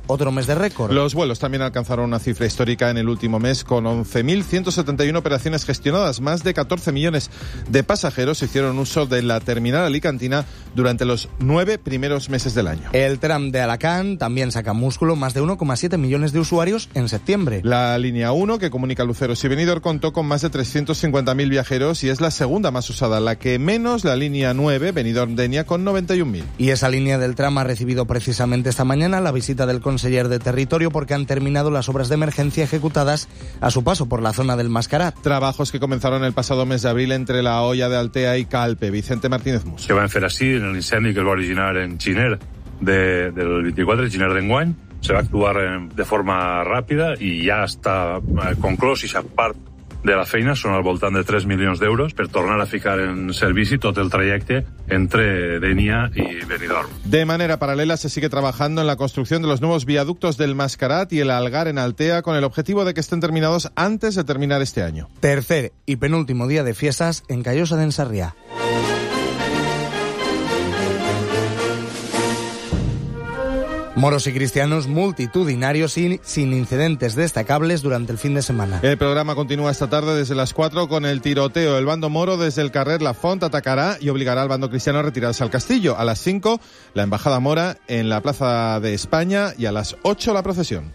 otro mes de récord. Los vuelos también alcanzaron una cifra histórica en el último mes con 11.171 operaciones gestionadas. Más de 14 millones de pasajeros hicieron uso de la terminal alicantina durante los 9 primeros meses del año. El tram de Alacant también saca músculo, más de 1,7 millones de usuarios en septiembre. La línea 1, que comunica Luceros y Benidorm, contó con más de 350.000 viajeros y es la segunda más usada, la que menos la línea 9, Benidorm-Denia, con 91.000. Y esa línea del tram ha recibido precisamente esta mañana la visita del conseller de Territorio porque han terminado las obras de emergencia ejecutadas a su paso por la zona del Mascarat. Trabajos que comenzaron el pasado mes de abril entre la Hoya de Altea y Calpe. Vicente Martínez Mus. Que van fer així en l'incendi que es va originar en Xiner del 24, Xiner d'enguany. Se va actuar de forma ràpida i ja està conclòs i ja part de la feina, són al voltant de 3 milions d'euros per tornar a ficar en servici tot el trayecte entre Denia y Benidorm. De manera paralela se sigue trabajando en la construcción de los nuevos viaductos del Mascarat y el Algar en Altea con el objetivo de que estén terminados antes de terminar este año. Tercer y penúltimo día de fiestas en Callosa d'en Sarrià. Moros y cristianos multitudinarios y sin incidentes destacables durante el fin de semana. El programa continúa esta tarde desde las 4 con el tiroteo. El bando moro desde el carrer La Font atacará y obligará al bando cristiano a retirarse al castillo. A las 5 la embajada mora en la Plaza de España y a las 8 la procesión.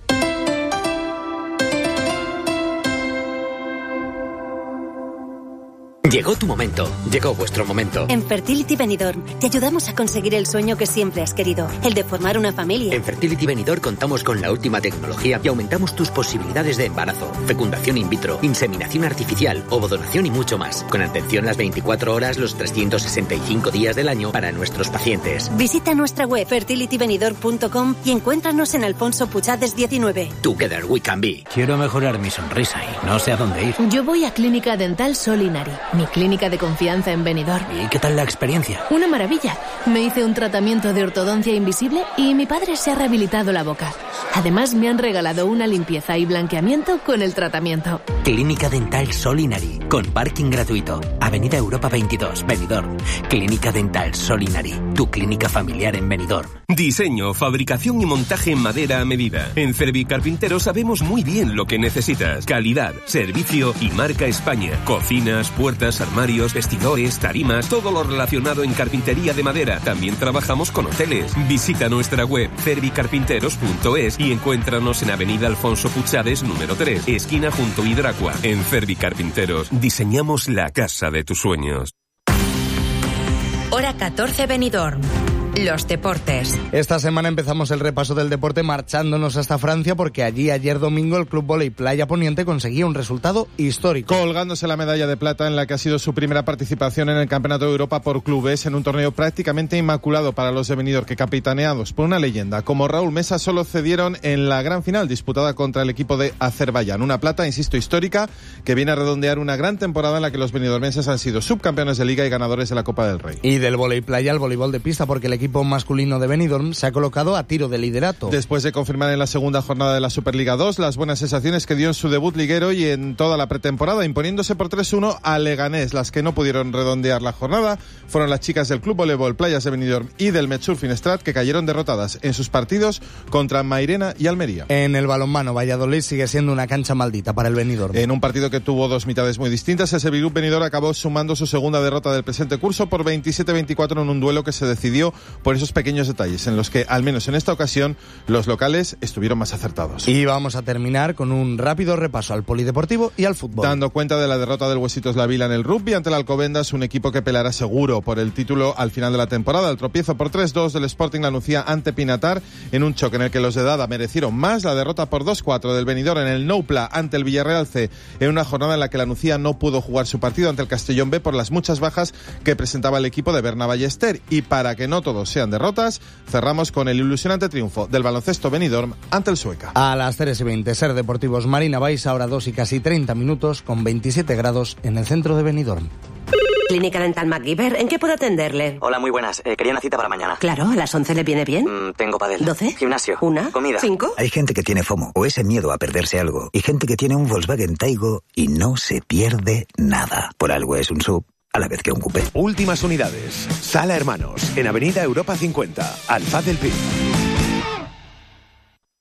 Llegó tu momento, llegó vuestro momento. En Fertility Benidorm te ayudamos a conseguir el sueño que siempre has querido, el de formar una familia. En Fertility Benidorm contamos con la última tecnología y aumentamos tus posibilidades de embarazo, fecundación in vitro, inseminación artificial, ovodonación y mucho más. Con atención las 24 horas, los 365 días del año para nuestros pacientes. Visita nuestra web fertilitybenidorm.com y encuéntranos en Alfonso Puchades 19. Together we can be. Quiero mejorar mi sonrisa y no sé a dónde ir. Yo voy a Clínica Dental Solinari, mi clínica de confianza en Benidorm. ¿Y qué tal la experiencia? Una maravilla. Me hice un tratamiento de ortodoncia invisible y mi padre se ha rehabilitado la boca. Además, me han regalado una limpieza y blanqueamiento con el tratamiento. Clínica Dental Solinari, con parking gratuito. Avenida Europa 22, Benidorm. Clínica Dental Solinari, tu clínica familiar en Benidorm. Diseño, fabricación y montaje en madera a medida. En Cervi Carpintero sabemos muy bien lo que necesitas. Calidad, servicio y marca España. Cocinas, puertas, armarios, vestidores, tarimas, todo lo relacionado en carpintería de madera. También trabajamos con hoteles. Visita nuestra web cervicarpinteros.es y encuéntranos en Avenida Alfonso Puchades número 3, esquina junto a Hidracua. En Cervi Carpinteros diseñamos la casa de tus sueños. Hora 14 Benidorm. Los deportes. Esta semana empezamos el repaso del deporte marchándonos hasta Francia porque allí ayer domingo el Club Vóley Playa Poniente conseguía un resultado histórico. Colgándose la medalla de plata en la que ha sido su primera participación en el Campeonato de Europa por clubes en un torneo prácticamente inmaculado para los de Benidorm que, capitaneados por una leyenda como Raúl Mesa, solo cedieron en la gran final disputada contra el equipo de Azerbaiyán. Una plata, insisto, histórica que viene a redondear una gran temporada en la que los benidormenses han sido subcampeones de Liga y ganadores de la Copa del Rey. Y del Vóley Playa al voleibol de pista porque el equipo masculino de Benidorm se ha colocado a tiro de liderato. Después de confirmar en la segunda jornada de la Superliga 2 las buenas sensaciones que dio en su debut liguero y en toda la pretemporada, imponiéndose por 3-1 a Leganés. Las que no pudieron redondear la jornada fueron las chicas del Club Voleibol Playas de Benidorm y del Metxur Finestrat, que cayeron derrotadas en sus partidos contra Mairena y Almería. En el balonmano, Valladolid sigue siendo una cancha maldita para el Benidorm. En un partido que tuvo dos mitades muy distintas, el Sevilla Benidorm acabó sumando su segunda derrota del presente curso por 27-24 en un duelo que se decidió por esos pequeños detalles en los que, al menos en esta ocasión, los locales estuvieron más acertados. Y vamos a terminar con un rápido repaso al polideportivo y al fútbol. Dando cuenta de la derrota del Huesitos La Vila en el rugby ante el Alcobendas, un equipo que peleará seguro por el título al final de la temporada. El tropiezo por 3-2 del Sporting La Nucía ante Pinatar en un choque en el que los de Dada merecieron más. La derrota por 2-4 del Benidorm en el Noupla ante el Villarreal C en una jornada en la que La Nucía no pudo jugar su partido ante el Castellón B por las muchas bajas que presentaba el equipo de Berna Ballester. Y para que no todos sean derrotas, cerramos con el ilusionante triunfo del baloncesto Benidorm ante el Sueca. A las 3:20, Ser Deportivos Marina Baix, ahora 2 y casi 30 minutos, con 27 grados en el centro de Benidorm. Clínica Dental MacGyver, ¿en qué puedo atenderle? Hola, muy buenas. Quería una cita para mañana. Claro, ¿a las 11 le viene bien? Tengo pádel. 12. Gimnasio. 1. Comida. 5. Hay gente que tiene FOMO, o ese miedo a perderse algo, y gente que tiene un Volkswagen Taigo y no se pierde nada. Por algo es un SUV a la vez que un coupé. Últimas unidades. Sala Hermanos, en Avenida Europa 50, Alfaz del Pi.